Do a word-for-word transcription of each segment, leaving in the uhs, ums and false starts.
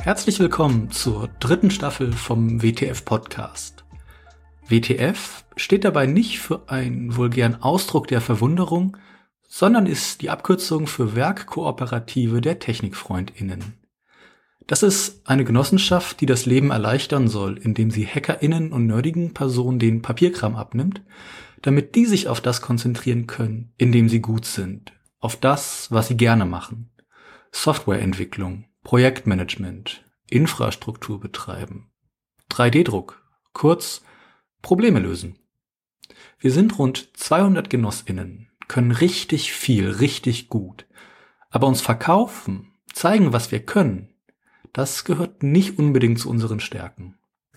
Herzlich willkommen zur dritten Staffel vom W T F-Podcast. W T F steht dabei nicht für einen vulgären Ausdruck der Verwunderung, sondern ist die Abkürzung für Werkkooperative der TechnikfreundInnen. Das ist eine Genossenschaft, die das Leben erleichtern soll, indem sie HackerInnen und nerdigen Personen den Papierkram abnimmt, damit die sich auf das konzentrieren können, in dem sie gut sind, auf das, was sie gerne machen. Softwareentwicklung, Projektmanagement, Infrastruktur betreiben, drei D Druck, kurz Probleme lösen. Wir sind rund zweihundert GenossInnen, können richtig viel, richtig gut. Aber uns verkaufen, zeigen, was wir können, das gehört nicht unbedingt zu unseren Stärken.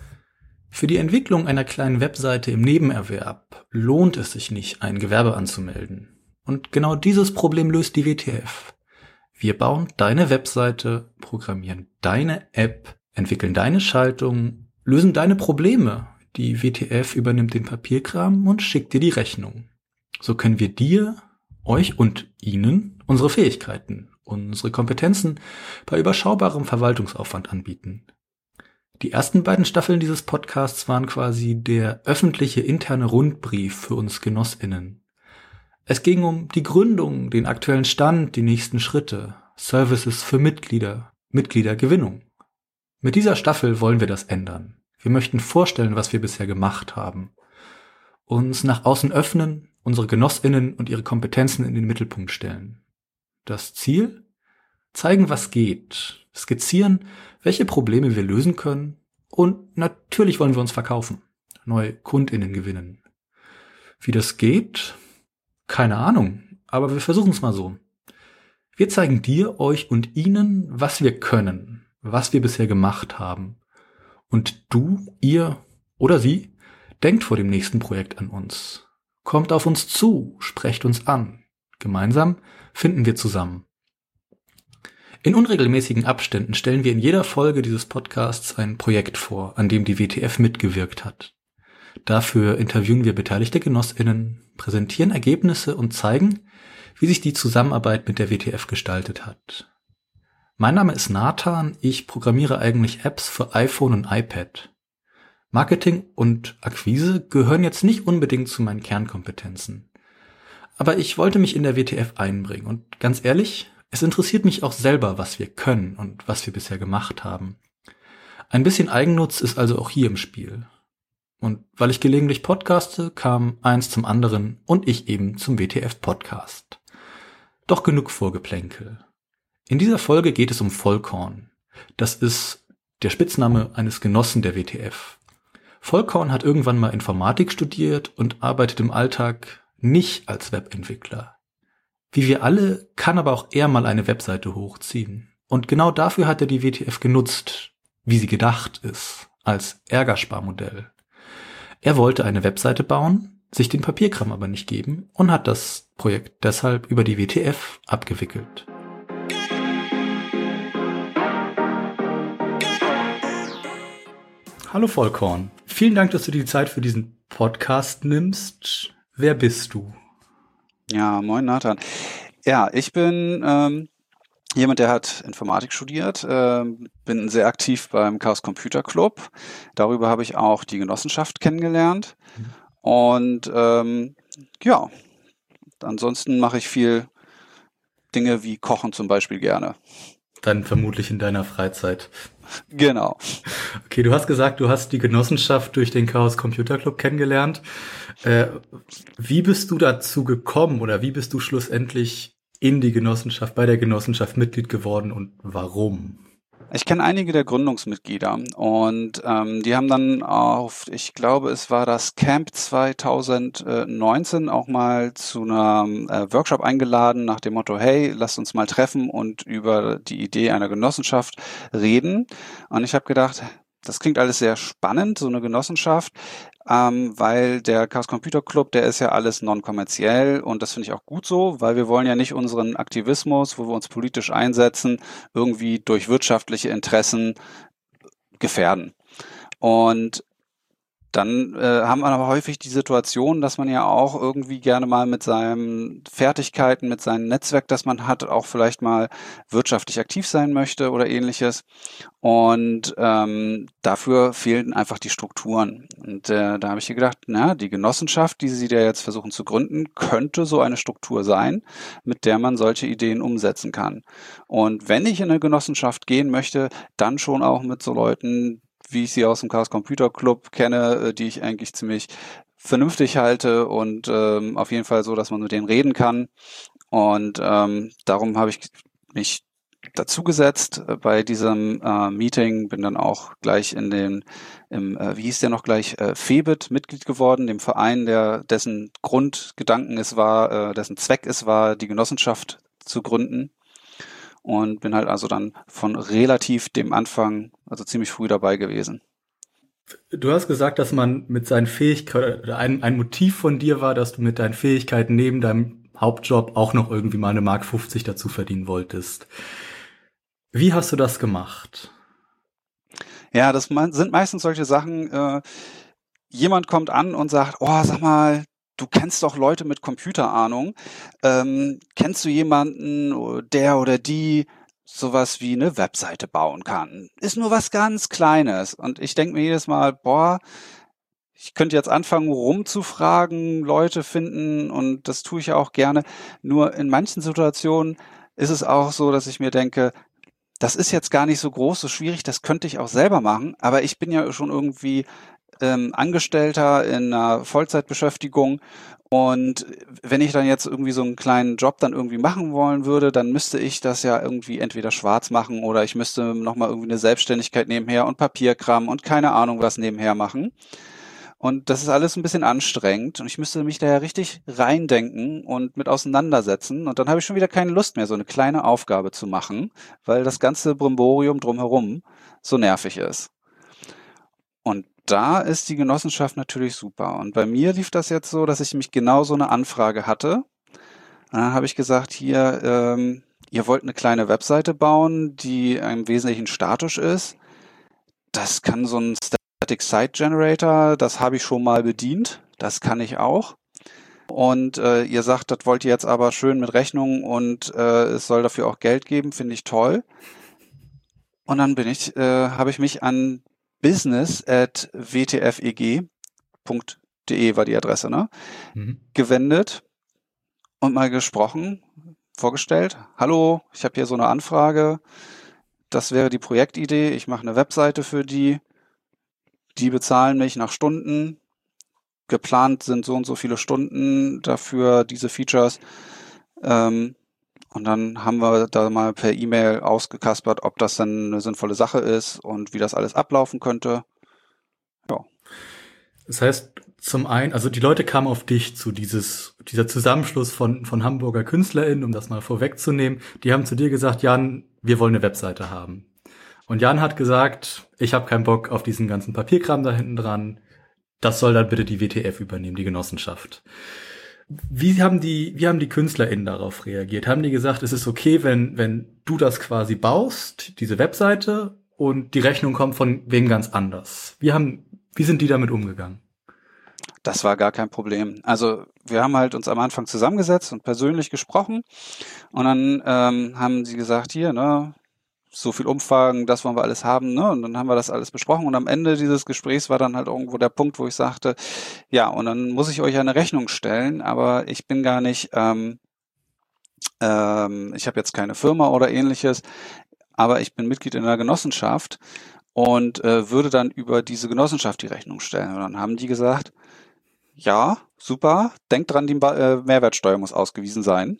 Für die Entwicklung einer kleinen Webseite im Nebenerwerb lohnt es sich nicht, ein Gewerbe anzumelden. Und genau dieses Problem löst die W T F. Wir bauen deine Webseite, programmieren deine App, entwickeln deine Schaltung, lösen deine Probleme. Die W T F übernimmt den Papierkram und schickt dir die Rechnung. So können wir dir, euch und Ihnen unsere Fähigkeiten, unsere Kompetenzen bei überschaubarem Verwaltungsaufwand anbieten. Die ersten beiden Staffeln dieses Podcasts waren quasi der öffentliche interne Rundbrief für uns GenossInnen. Es ging um die Gründung, den aktuellen Stand, die nächsten Schritte, Services für Mitglieder, Mitgliedergewinnung. Mit dieser Staffel wollen wir das ändern. Wir möchten vorstellen, was wir bisher gemacht haben. Uns nach außen öffnen, unsere GenossInnen und ihre Kompetenzen in den Mittelpunkt stellen. Das Ziel? Zeigen, was geht, skizzieren, welche Probleme wir lösen können und natürlich wollen wir uns verkaufen, neue KundInnen gewinnen. Wie das geht? Keine Ahnung, aber wir versuchen es mal so. Wir zeigen dir, euch und Ihnen, was wir können, was wir bisher gemacht haben. Und du, ihr oder sie, denkt vor dem nächsten Projekt an uns. Kommt auf uns zu, sprecht uns an. Gemeinsam finden wir zusammen. In unregelmäßigen Abständen stellen wir in jeder Folge dieses Podcasts ein Projekt vor, an dem die W T F mitgewirkt hat. Dafür interviewen wir beteiligte GenossInnen, präsentieren Ergebnisse und zeigen, wie sich die Zusammenarbeit mit der W T F gestaltet hat. Mein Name ist Nathan, ich programmiere eigentlich Apps für iPhone und iPad. Marketing und Akquise gehören jetzt nicht unbedingt zu meinen Kernkompetenzen. Aber ich wollte mich in der W T F einbringen und ganz ehrlich, es interessiert mich auch selber, was wir können und was wir bisher gemacht haben. Ein bisschen Eigennutz ist also auch hier im Spiel. Und weil ich gelegentlich podcaste, kam eins zum anderen und ich eben zum W T F-Podcast. Doch genug Vorgeplänkel. In dieser Folge geht es um Vollkorn. Das ist der Spitzname eines Genossen der W T F. Vollkorn hat irgendwann mal Informatik studiert und arbeitet im Alltag nicht als Webentwickler. Wie wir alle kann aber auch er mal eine Webseite hochziehen. Und genau dafür hat er die W T F genutzt, wie sie gedacht ist, als Ärgersparmodell. Er wollte eine Webseite bauen, sich den Papierkram aber nicht geben und hat das Projekt deshalb über die W T F abgewickelt. Hallo Vollkorn, vielen Dank, dass du dir die Zeit für diesen Podcast nimmst. Wer bist du? Ja, moin Nathan. Ja, ich bin ähm, jemand, der hat Informatik studiert, ähm, bin sehr aktiv beim Chaos Computer Club. Darüber habe ich auch die Genossenschaft kennengelernt. Mhm. Und ähm, ja, ansonsten mache ich viel Dinge wie Kochen zum Beispiel gerne. Dann vermutlich in deiner Freizeit. Genau. Okay, du hast gesagt, du hast die Genossenschaft durch den Chaos Computer Club kennengelernt. Äh, wie bist du dazu gekommen oder wie bist du schlussendlich in die Genossenschaft, bei der Genossenschaft Mitglied geworden und warum? Ich kenne einige der Gründungsmitglieder und ähm, die haben dann auf, ich glaube, es war das Camp zwanzig neunzehn auch mal zu einem äh, Workshop eingeladen nach dem Motto, hey, lasst uns mal treffen und über die Idee einer Genossenschaft reden. Und ich habe gedacht, das klingt alles sehr spannend, so eine Genossenschaft, ähm, weil der Chaos Computer Club, der ist ja alles non-kommerziell und das finde ich auch gut so, weil wir wollen ja nicht unseren Aktivismus, wo wir uns politisch einsetzen, irgendwie durch wirtschaftliche Interessen gefährden. Und Dann äh, haben wir aber häufig die Situation, dass man ja auch irgendwie gerne mal mit seinen Fertigkeiten, mit seinem Netzwerk, das man hat, auch vielleicht mal wirtschaftlich aktiv sein möchte oder ähnliches. Und ähm, dafür fehlen einfach die Strukturen. Und äh, da habe ich mir gedacht, na, die Genossenschaft, die Sie da jetzt versuchen zu gründen, könnte so eine Struktur sein, mit der man solche Ideen umsetzen kann. Und wenn ich in eine Genossenschaft gehen möchte, dann schon auch mit so Leuten, wie ich sie aus dem Chaos Computer Club kenne, die ich eigentlich ziemlich vernünftig halte und ähm, auf jeden Fall so, dass man mit denen reden kann. Und ähm, darum habe ich mich dazugesetzt bei diesem äh, Meeting, bin dann auch gleich in den, im, äh, wie hieß der noch gleich, äh, Febit Mitglied geworden, dem Verein, der dessen Grundgedanken es war, äh, dessen Zweck es war, die Genossenschaft zu gründen. Und bin halt also dann von relativ dem Anfang, also ziemlich früh dabei gewesen. Du hast gesagt, dass man mit seinen Fähigkeiten, oder ein, ein Motiv von dir war, dass du mit deinen Fähigkeiten neben deinem Hauptjob auch noch irgendwie mal eine Mark fünfzig dazu verdienen wolltest. Wie hast du das gemacht? Ja, das sind meistens solche Sachen, äh, jemand kommt an und sagt, oh, sag mal, du kennst doch Leute mit Computerahnung. Ähm, kennst du jemanden, der oder die sowas wie eine Webseite bauen kann? Ist nur was ganz Kleines. Und ich denke mir jedes Mal, boah, ich könnte jetzt anfangen, rumzufragen, Leute finden und das tue ich ja auch gerne. Nur in manchen Situationen ist es auch so, dass ich mir denke, das ist jetzt gar nicht so groß, so schwierig, das könnte ich auch selber machen, aber ich bin ja schon irgendwie Ähm, Angestellter in einer Vollzeitbeschäftigung und wenn ich dann jetzt irgendwie so einen kleinen Job dann irgendwie machen wollen würde, dann müsste ich das ja irgendwie entweder schwarz machen oder ich müsste nochmal irgendwie eine Selbstständigkeit nebenher und Papierkram und keine Ahnung was nebenher machen. Und das ist alles ein bisschen anstrengend und ich müsste mich da ja richtig reindenken und mit auseinandersetzen und dann habe ich schon wieder keine Lust mehr, so eine kleine Aufgabe zu machen, weil das ganze Brimborium drumherum so nervig ist. Und da ist die Genossenschaft natürlich super. Und bei mir lief das jetzt so, dass ich mich genau so eine Anfrage hatte. Und dann habe ich gesagt, hier, ähm, ihr wollt eine kleine Webseite bauen, die im Wesentlichen statisch ist. Das kann so ein Static Site Generator, das habe ich schon mal bedient. Das kann ich auch. Und äh, ihr sagt, das wollt ihr jetzt aber schön mit Rechnung und äh, es soll dafür auch Geld geben, finde ich toll. Und dann bin ich, äh, habe ich mich an business at w t f e g punkt d e war die Adresse, ne? Mhm. gewendet und mal gesprochen, vorgestellt. Hallo, ich habe hier so eine Anfrage. Das wäre die Projektidee. Ich mache eine Webseite für die. Die bezahlen mich nach Stunden. Geplant sind so und so viele Stunden dafür, diese Features. Ähm, Und dann haben wir da mal per E-Mail ausgekaspert, ob das dann eine sinnvolle Sache ist und wie das alles ablaufen könnte. Ja. Das heißt, zum einen, also die Leute kamen auf dich zu, dieses, dieser Zusammenschluss von, von Hamburger KünstlerInnen, um das mal vorwegzunehmen. Die haben zu dir gesagt, Jan, wir wollen eine Webseite haben. Und Jan hat gesagt, ich habe keinen Bock auf diesen ganzen Papierkram da hinten dran. Das soll dann bitte die W T F übernehmen, die Genossenschaft. Wie haben die, wie haben die KünstlerInnen darauf reagiert? Haben die gesagt, es ist okay, wenn, wenn du das quasi baust, diese Webseite, und die Rechnung kommt von wem ganz anders? Wie haben, wie sind die damit umgegangen? Das war gar kein Problem. Also wir haben halt uns am Anfang zusammengesetzt und persönlich gesprochen und dann ähm, haben sie gesagt, hier, ne, so viel Umfang, das wollen wir alles haben, ne? Und dann haben wir das alles besprochen und am Ende dieses Gesprächs war dann halt irgendwo der Punkt, wo ich sagte, ja, und dann muss ich euch eine Rechnung stellen, aber ich bin gar nicht, ähm, ähm, ich habe jetzt keine Firma oder ähnliches, aber ich bin Mitglied in einer Genossenschaft und äh, würde dann über diese Genossenschaft die Rechnung stellen. Und dann haben die gesagt, ja, super, denkt dran, die äh, Mehrwertsteuer muss ausgewiesen sein.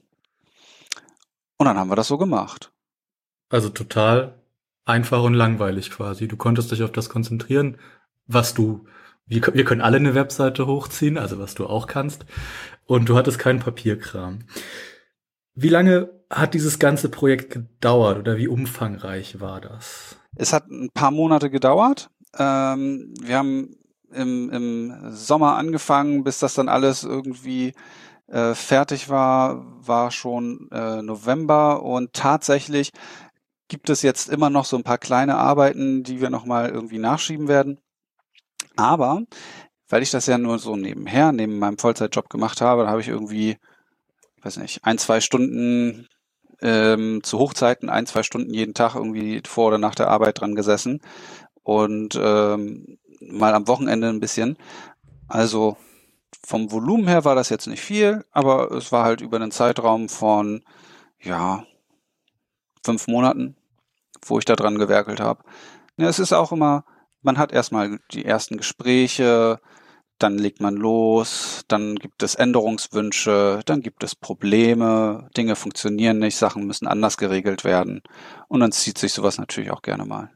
Und dann haben wir das so gemacht. Also total einfach und langweilig quasi. Du konntest dich auf das konzentrieren, was du, wir, wir können alle eine Webseite hochziehen, also was du auch kannst. Und du hattest keinen Papierkram. Wie lange hat dieses ganze Projekt gedauert oder wie umfangreich war das? Es hat ein paar Monate gedauert. Ähm, wir haben im, im Sommer angefangen, bis das dann alles irgendwie äh, fertig war, war schon äh, November und tatsächlich gibt es jetzt immer noch so ein paar kleine Arbeiten, die wir nochmal irgendwie nachschieben werden. Aber weil ich das ja nur so nebenher, neben meinem Vollzeitjob gemacht habe, da habe ich irgendwie, weiß nicht, ein, zwei Stunden ähm, zu Hochzeiten, ein, zwei Stunden jeden Tag irgendwie vor oder nach der Arbeit dran gesessen und ähm, mal am Wochenende ein bisschen. Also vom Volumen her war das jetzt nicht viel, aber es war halt über einen Zeitraum von, ja, fünf Monaten, wo ich da dran gewerkelt habe. Ja, es ist auch immer, man hat erstmal die ersten Gespräche, dann legt man los, dann gibt es Änderungswünsche, dann gibt es Probleme, Dinge funktionieren nicht, Sachen müssen anders geregelt werden und dann zieht sich sowas natürlich auch gerne mal.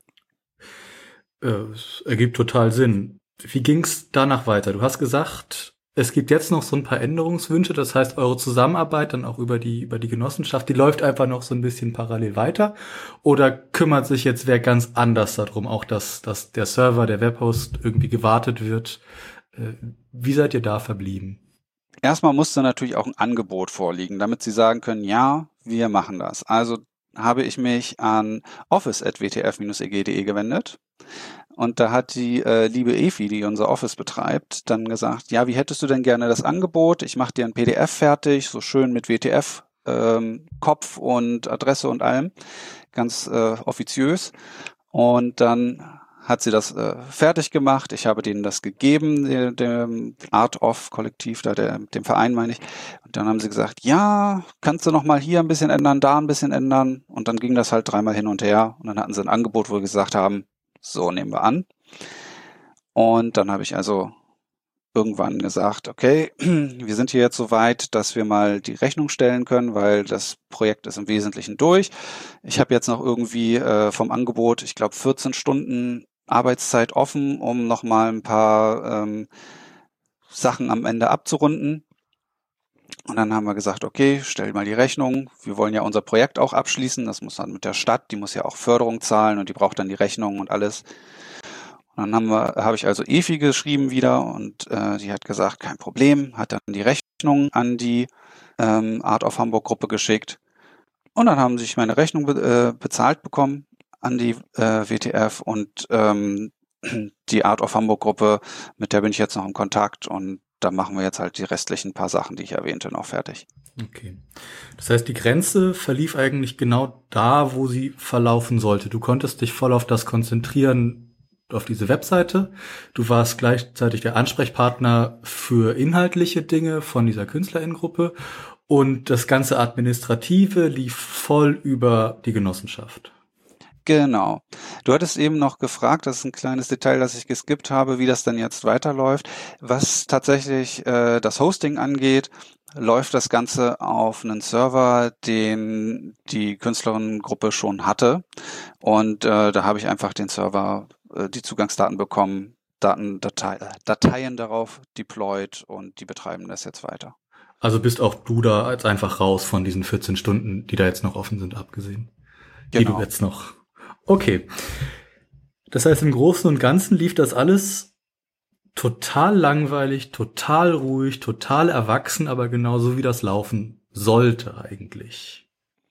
Äh, Es ergibt total Sinn. Wie ging's danach weiter? Du hast gesagt, es gibt jetzt noch so ein paar Änderungswünsche, das heißt, eure Zusammenarbeit dann auch über die, über die Genossenschaft, die läuft einfach noch so ein bisschen parallel weiter? Oder kümmert sich jetzt wer ganz anders darum, auch dass, dass der Server, der Webhost irgendwie gewartet wird? Äh, Wie seid ihr da verblieben? Erstmal musste natürlich auch ein Angebot vorliegen, damit sie sagen können, ja, wir machen das. Also habe ich mich an office at w t f dash e g punkt d e gewendet. Und da hat die äh, liebe Efi, die unser Office betreibt, dann gesagt, ja, wie hättest du denn gerne das Angebot? Ich mache dir ein P D F fertig, so schön mit W T F, ähm, Kopf und Adresse und allem, ganz äh, offiziös. Und dann hat sie das äh, fertig gemacht. Ich habe denen das gegeben, dem, dem Art of Kollektiv, da der, dem Verein meine ich. Und dann haben sie gesagt, ja, kannst du noch mal hier ein bisschen ändern, da ein bisschen ändern. Und dann ging das halt dreimal hin und her. Und dann hatten sie ein Angebot, wo wir gesagt haben, so nehmen wir an. Und dann habe ich also irgendwann gesagt, okay, wir sind hier jetzt so weit, dass wir mal die Rechnung stellen können, weil das Projekt ist im Wesentlichen durch. Ich habe jetzt noch irgendwie äh, vom Angebot, ich glaube, vierzehn Stunden Arbeitszeit offen, um nochmal ein paar ähm, Sachen am Ende abzurunden. Und dann haben wir gesagt, okay, stell mal die Rechnung. Wir wollen ja unser Projekt auch abschließen. Das muss dann mit der Stadt, die muss ja auch Förderung zahlen und die braucht dann die Rechnung und alles. Und dann haben wir, habe ich also Efi geschrieben wieder und äh, die hat gesagt, kein Problem, hat dann die Rechnung an die ähm, Art of Hamburg Gruppe geschickt. Und dann haben sich meine Rechnung be äh, bezahlt bekommen an die äh, W T F und ähm, die Art of Hamburg Gruppe, mit der bin ich jetzt noch im Kontakt und da machen wir jetzt halt die restlichen paar Sachen, die ich erwähnte, noch fertig. Okay. Das heißt, die Grenze verlief eigentlich genau da, wo sie verlaufen sollte. Du konntest dich voll auf das konzentrieren, auf diese Webseite. Du warst gleichzeitig der Ansprechpartner für inhaltliche Dinge von dieser Künstlerinnengruppe und das ganze Administrative lief voll über die Genossenschaft. Genau. Du hattest eben noch gefragt, das ist ein kleines Detail, das ich geskippt habe, wie das dann jetzt weiterläuft. Was tatsächlich äh, das Hosting angeht, läuft das Ganze auf einen Server, den die Künstlerinnengruppe schon hatte. Und äh, da habe ich einfach den Server, äh, die Zugangsdaten bekommen, Daten, Datei, äh, Dateien darauf deployed und die betreiben das jetzt weiter. Also bist auch du da als einfach raus von diesen vierzehn Stunden, die da jetzt noch offen sind, abgesehen. Die Genau. du jetzt noch... Okay. Das heißt, im Großen und Ganzen lief das alles total langweilig, total ruhig, total erwachsen, aber genauso wie das laufen sollte eigentlich.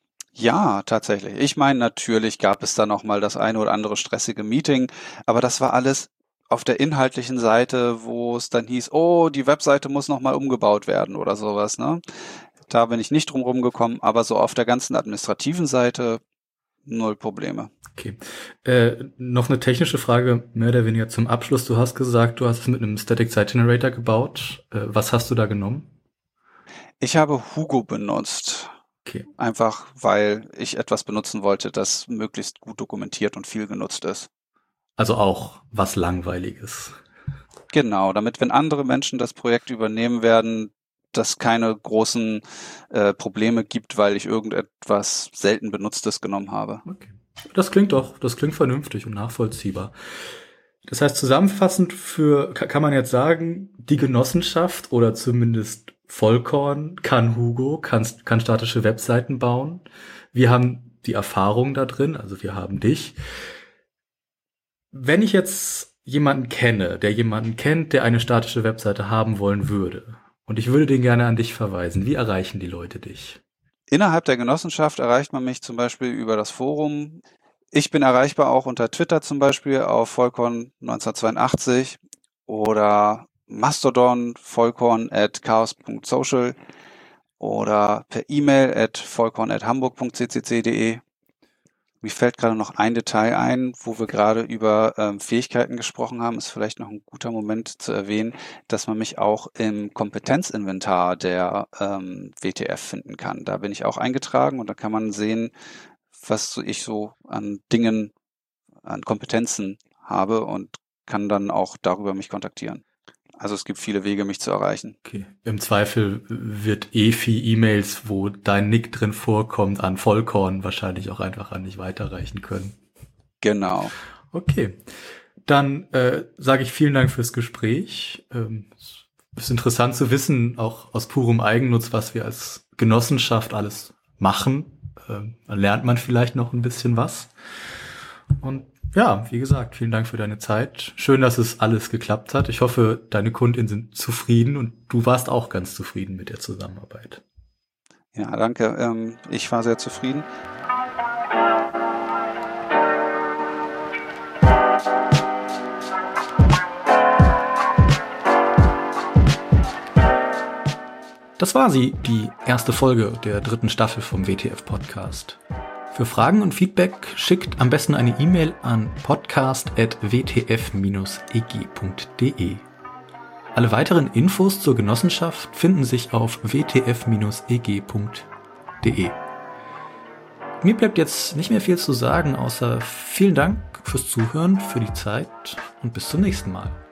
Ja, tatsächlich. Ich meine, natürlich gab es da noch mal das eine oder andere stressige Meeting, aber das war alles auf der inhaltlichen Seite, wo es dann hieß, oh, die Webseite muss noch mal umgebaut werden oder sowas, ne? Da bin ich nicht drum rumgekommen, aber so auf der ganzen administrativen Seite null Probleme. Okay. Äh, noch eine technische Frage, mehr oder weniger zum Abschluss. Du hast gesagt, du hast es mit einem Static Site Generator gebaut. Äh, was hast du da genommen? Ich habe Hugo benutzt. Okay. Einfach, weil ich etwas benutzen wollte, das möglichst gut dokumentiert und viel genutzt ist. Also auch was Langweiliges. Genau, damit, wenn andere Menschen das Projekt übernehmen werden, dass keine großen äh, Probleme gibt, weil ich irgendetwas selten Benutztes genommen habe. Okay. Das klingt doch, das klingt vernünftig und nachvollziehbar. Das heißt, zusammenfassend für, kann man jetzt sagen, die Genossenschaft oder zumindest Vollkorn kann Hugo, kann, kann statische Webseiten bauen. Wir haben die Erfahrung da drin, also wir haben dich. Wenn ich jetzt jemanden kenne, der jemanden kennt, der eine statische Webseite haben wollen würde, und ich würde den gerne an dich verweisen, wie erreichen die Leute dich? Innerhalb der Genossenschaft erreicht man mich zum Beispiel über das Forum. Ich bin erreichbar auch unter Twitter zum Beispiel auf Vollkorn neunzehnhundertzweiundachtzig oder Mastodon vollkorn at chaos punkt social oder per E-Mail at vollkorn at hamburg punkt c c c punkt d e. Mir fällt gerade noch ein Detail ein, wo wir gerade über ähm, Fähigkeiten gesprochen haben, ist vielleicht noch ein guter Moment zu erwähnen, dass man mich auch im Kompetenzinventar der ähm, W T F finden kann. Da bin ich auch eingetragen und da kann man sehen, was so ich so an Dingen, an Kompetenzen habe und kann dann auch darüber mich kontaktieren. Also es gibt viele Wege, mich zu erreichen. Okay. Im Zweifel wird Efi-E-Mails, wo dein Nick drin vorkommt, an Vollkorn wahrscheinlich auch einfach an dich weiterreichen können. Genau. Okay. Dann äh, sage ich vielen Dank fürs Gespräch. Ähm, es ist interessant zu wissen, auch aus purem Eigennutz, was wir als Genossenschaft alles machen. Ähm, dann lernt man vielleicht noch ein bisschen was. Und ja, wie gesagt, vielen Dank für deine Zeit. Schön, dass es alles geklappt hat. Ich hoffe, deine KundInnen sind zufrieden und du warst auch ganz zufrieden mit der Zusammenarbeit. Ja, danke. Ähm, ich war sehr zufrieden. Das war sie, die erste Folge der dritten Staffel vom W T F-Podcast. Für Fragen und Feedback schickt am besten eine E-Mail an podcast at w t f dash e g punkt d e. Alle weiteren Infos zur Genossenschaft finden sich auf w t f dash e g punkt d e. Mir bleibt jetzt nicht mehr viel zu sagen, außer vielen Dank fürs Zuhören, für die Zeit und bis zum nächsten Mal.